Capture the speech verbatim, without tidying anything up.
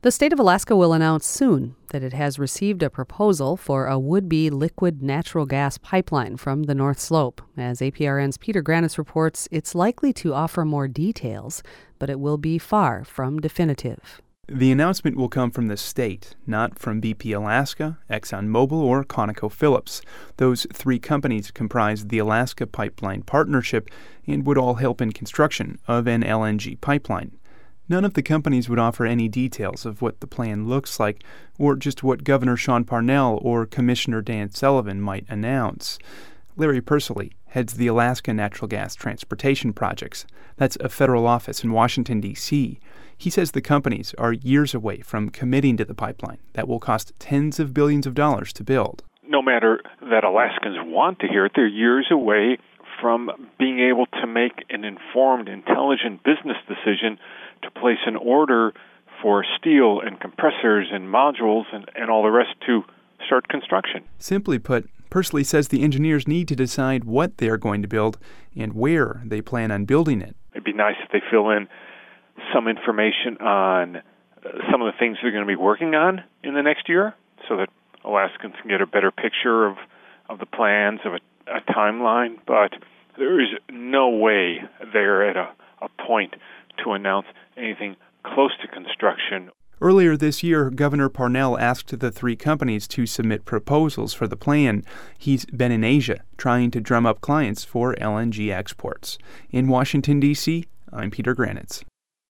The state of Alaska will announce soon that it has received a proposal for a would-be liquid natural gas pipeline from the North Slope. As A P R N's Peter Granitz reports, it's likely to offer more details, but it will be far from definitive. The announcement will come from the state, not from B P Alaska, ExxonMobil, or ConocoPhillips. Those three companies comprise the Alaska Pipeline Partnership and would all help in construction of an L N G pipeline. None of the companies would offer any details of what the plan looks like or just what Governor Sean Parnell or Commissioner Dan Sullivan might announce. Larry Persily heads the Alaska Natural Gas Transportation Projects. That's a federal office in Washington, D C He says the companies are years away from committing to the pipeline that will cost tens of billions of dollars to build. No matter that Alaskans want to hear it, they're years away from being able to make an informed, intelligent business decision to place an order for steel and compressors and modules and, and all the rest to start construction. Simply put, Persily says the engineers need to decide what they're going to build and where they plan on building it. It'd be nice if they fill in some information on uh, some of the things they're going to be working on in the next year so that Alaskans can get a better picture of, of the plans, of a, a timeline. But there is no way they're at a, a point to announce anything close to construction. Earlier this year, Governor Parnell asked the three companies to submit proposals for the plan. He's been in Asia trying to drum up clients for L N G exports. In Washington, D C, I'm Peter Granitz.